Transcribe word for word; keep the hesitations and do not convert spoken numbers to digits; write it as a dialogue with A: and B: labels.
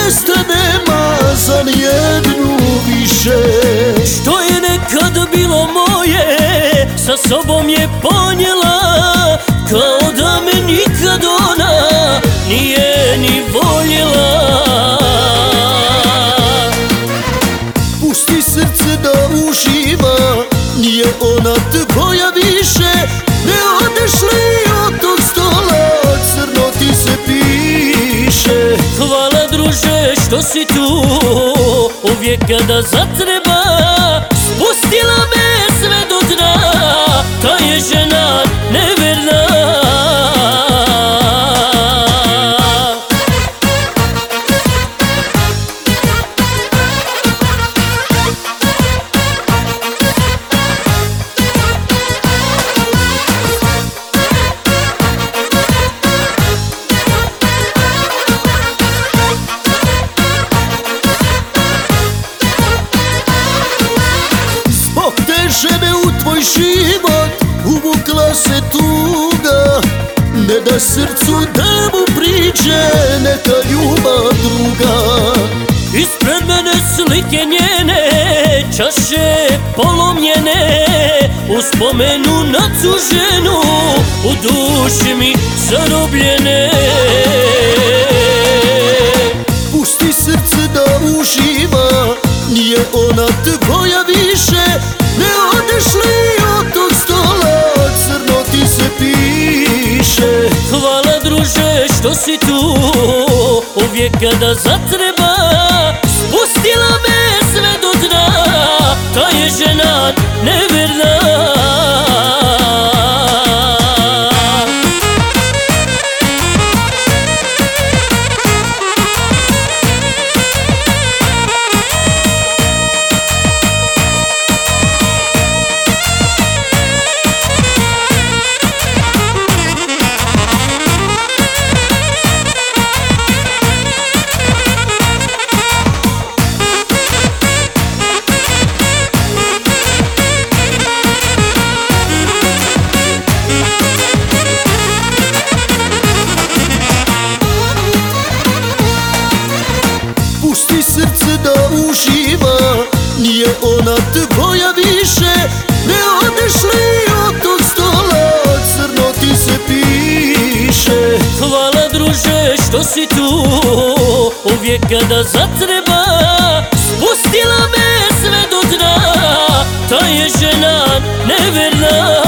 A: mjesta nema za nijednu više.
B: Što je nekad bilo moje, sa sobom je ponijela, kao da me nikad ona nije ni voljela.
A: Pusti srce da uživa, nije ona tvoja više. Ne odeš li od tog stola, crno ti se piše.
B: Hvala druže što si tu, uvijek kada zatreba. Spustila me sve do dna, ta je žena neverna.
A: Žene u tvoj život uvukla se tuga, ne da srcu da mu priđe neka ljubav druga.
B: Ispred mene slike njene, čaše polomljene, u spomenu na tu ženu, u duši mi zarobljene.
A: Pusti srce da uživa, nije ona tvoja više. Ne odeš li od tog stola, crno ti se piše.
B: Hvala druže što si tu, uvijek kada zatreba. Spustila me sve do dna, ta je žena neverna.
A: Pusti srce da uživa, nije ona tvoja više. Ne odeš li od tog stola, crno ti se piše.
B: Hvala druže što si tu, uvijek kada zatreba. Spustila me sve do dna, ta je žena neverna.